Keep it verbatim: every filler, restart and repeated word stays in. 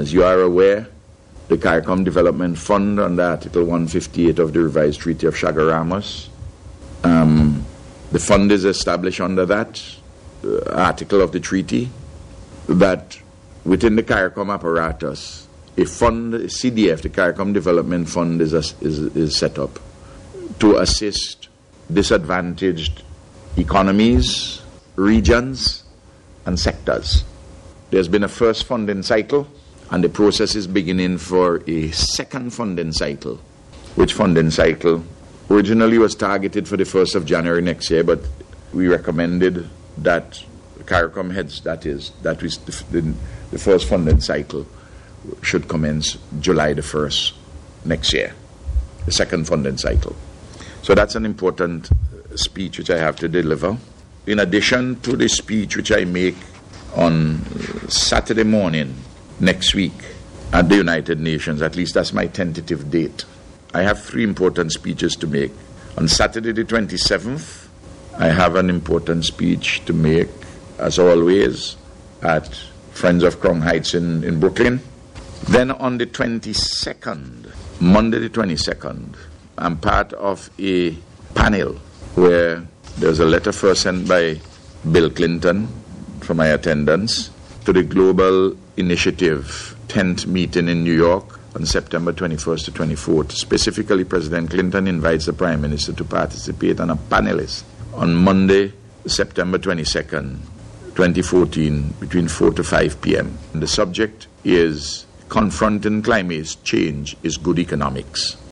As you are aware, the CARICOM Development Fund under Article one fifty-eight of the revised Treaty of Chaguaramas, um, the fund is established under that uh, article of the treaty, that within the CARICOM apparatus, a fund, a C D F, the CARICOM Development Fund, is, is, is set up to assist disadvantaged economies, regions, and sectors. There's been a first funding cycle, and the process is beginning for a second funding cycle, which funding cycle originally was targeted for the first of January next year, but we recommended that CARICOM heads, that is, that is the, the, the first funding cycle should commence July the first next year, the second funding cycle. So that's an important speech which I have to deliver. In addition to the speech which I make on Saturday morning next week at the United Nations, at least that's my tentative date, I have three important speeches to make. On Saturday the twenty-seventh, I have an important speech to make, as always, at Friends of Crown Heights in, in Brooklyn. Then on the twenty-second, Monday the twenty-second, I'm part of a panel where there's a letter first sent by Bill Clinton for my attendance to the Global Initiative tenth meeting in New York on September twenty-first to twenty-fourth. Specifically, President Clinton invites the Prime Minister to participate and a panelist on Monday, September twenty-second, twenty fourteen, between four to five p.m. And the subject is Confronting Climate Change is Good Economics.